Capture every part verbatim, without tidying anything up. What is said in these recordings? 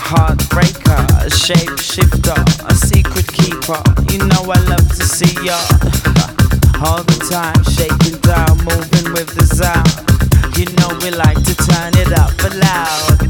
heartbreaker, a shapeshifter, a secret keeper. You know I love to see ya all the time, shaking down, moving with the sound. You know we like to turn it up for loud.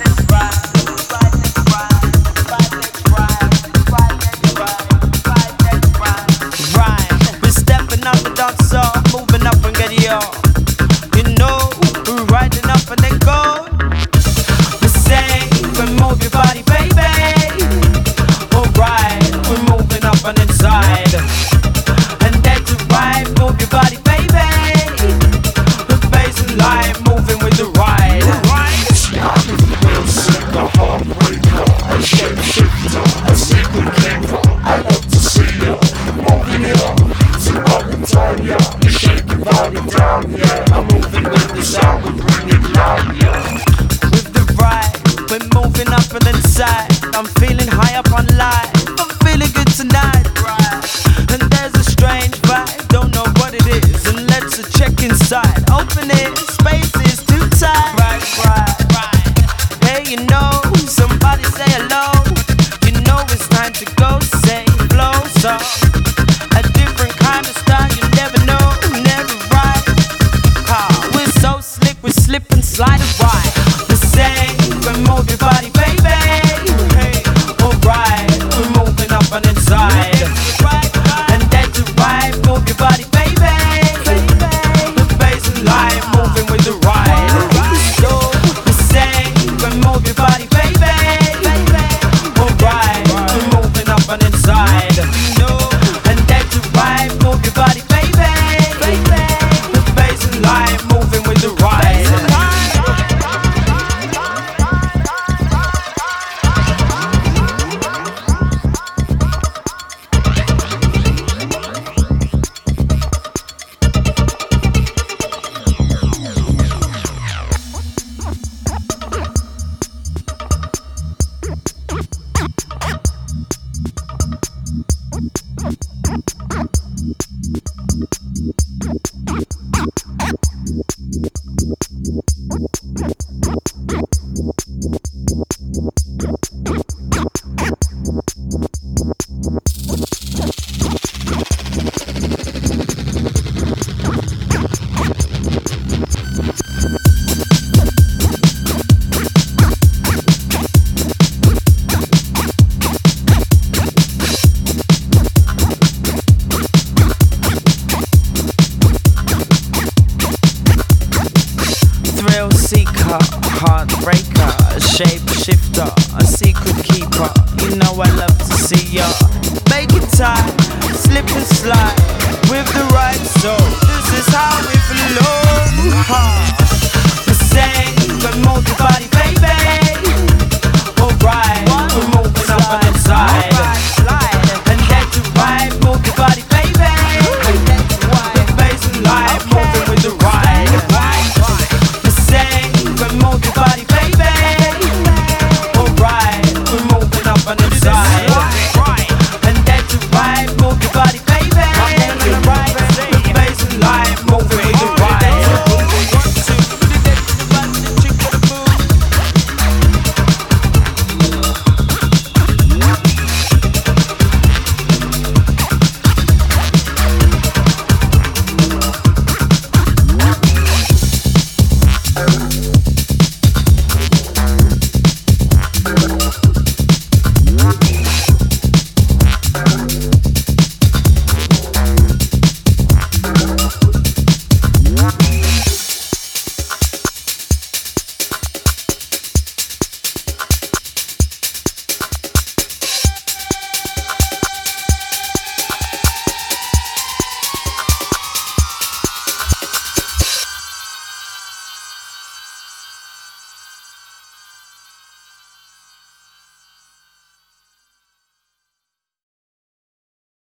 Right, we're stepping up the dance up, moving up and get it up. You know we're riding up and then go. We say we move your body, baby. Alright, we're moving up and inside. And then to right, move your body, baby. The bass and line moving with the ride. Real sick, a heartbreaker, a shapeshifter, a secret keeper. I love to see ya moving it up, so up and down, yeah. You shake your body down, yeah. I'm moving with the sound, we bring it loud, yeah. With the ride, we're moving up and inside. I'm feeling high up on life. I'm feeling good tonight, right? And there's a strange vibe, don't know what it is. And let's check inside. Open it, space is too tight. Right, right, right. Hey, you know, somebody say hello. You know it's time to go, say flow. So, a different kind of style, you never know, never right. Ah, we're so slick, we slip and slide and ride. The same, we move your body, baby. Hey, alright, we're moving up and inside. And then to right, move your body, baby. The bass and line moving with the ride. So, the same, we move your body, baby. Alright, we're moving up and inside. And then to right, move your body, baby. The bass and line moving with the ride. Thrill seeker, heartbreaker, a shapeshifter, a secret keeper. You know I love to see ya. Make it tight, slip and slide with the right soul. This is how we flow. The same, but move your body,